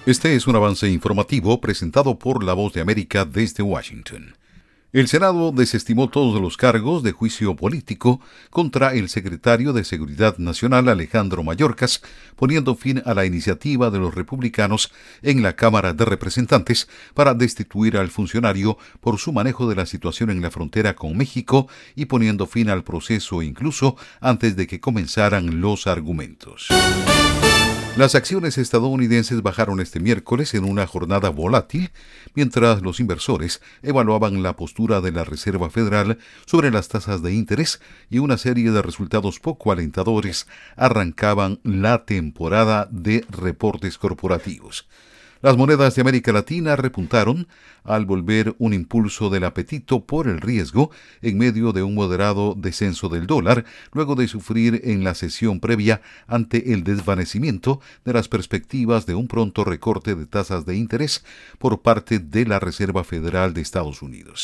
Este es un avance informativo presentado por La Voz de América desde Washington. El Senado desestimó todos los cargos de juicio político contra el secretario de Seguridad Nacional Alejandro Mayorkas, poniendo fin a la iniciativa de los republicanos en la Cámara de Representantes para destituir al funcionario por su manejo de la situación en la frontera con México y poniendo fin al proceso incluso antes de que comenzaran los argumentos. Las acciones estadounidenses bajaron este miércoles en una jornada volátil, mientras los inversores evaluaban la postura de la Reserva Federal sobre las tasas de interés y una serie de resultados poco alentadores arrancaban la temporada de reportes corporativos. Las monedas de América Latina repuntaron al volver un impulso del apetito por el riesgo en medio de un moderado descenso del dólar, luego de sufrir en la sesión previa ante el desvanecimiento de las perspectivas de un pronto recorte de tasas de interés por parte de la Reserva Federal de Estados Unidos.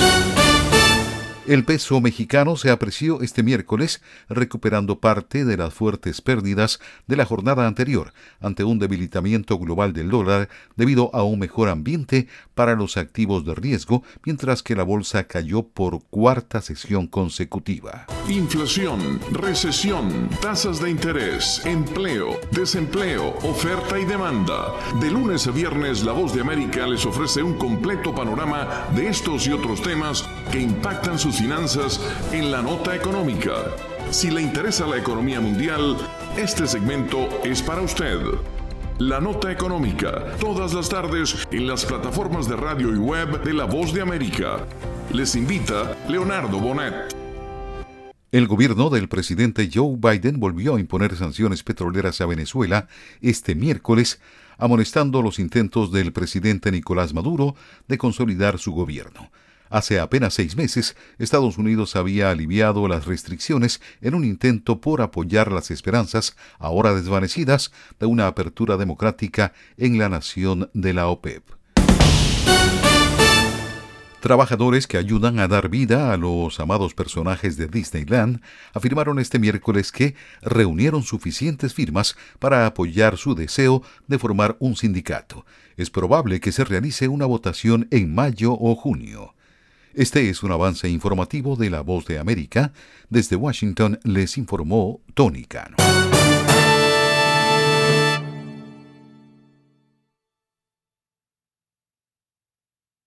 El peso mexicano se apreció este miércoles, recuperando parte de las fuertes pérdidas de la jornada anterior, ante un debilitamiento global del dólar debido a un mejor ambiente para los activos de riesgo, mientras que la bolsa cayó por cuarta sesión consecutiva. Inflación, recesión, tasas de interés, empleo, desempleo, oferta y demanda. De lunes a viernes, La Voz de América les ofrece un completo panorama de estos y otros temas que impactan sus finanzas en la nota económica. Si le interesa la economía mundial, este segmento es para usted. La nota económica, todas las tardes en las plataformas de radio y web de La Voz de América. Les invita Leonardo Bonet. El gobierno del presidente Joe Biden volvió a imponer sanciones petroleras a Venezuela este miércoles, amonestando los intentos del presidente Nicolás Maduro de consolidar su gobierno. Hace apenas 6 meses, Estados Unidos había aliviado las restricciones en un intento por apoyar las esperanzas, ahora desvanecidas, de una apertura democrática en la nación de la OPEP. Trabajadores que ayudan a dar vida a los amados personajes de Disneyland afirmaron este miércoles que reunieron suficientes firmas para apoyar su deseo de formar un sindicato. Es probable que se realice una votación en mayo o junio. Este es un avance informativo de La Voz de América. Desde Washington les informó Tony Cano.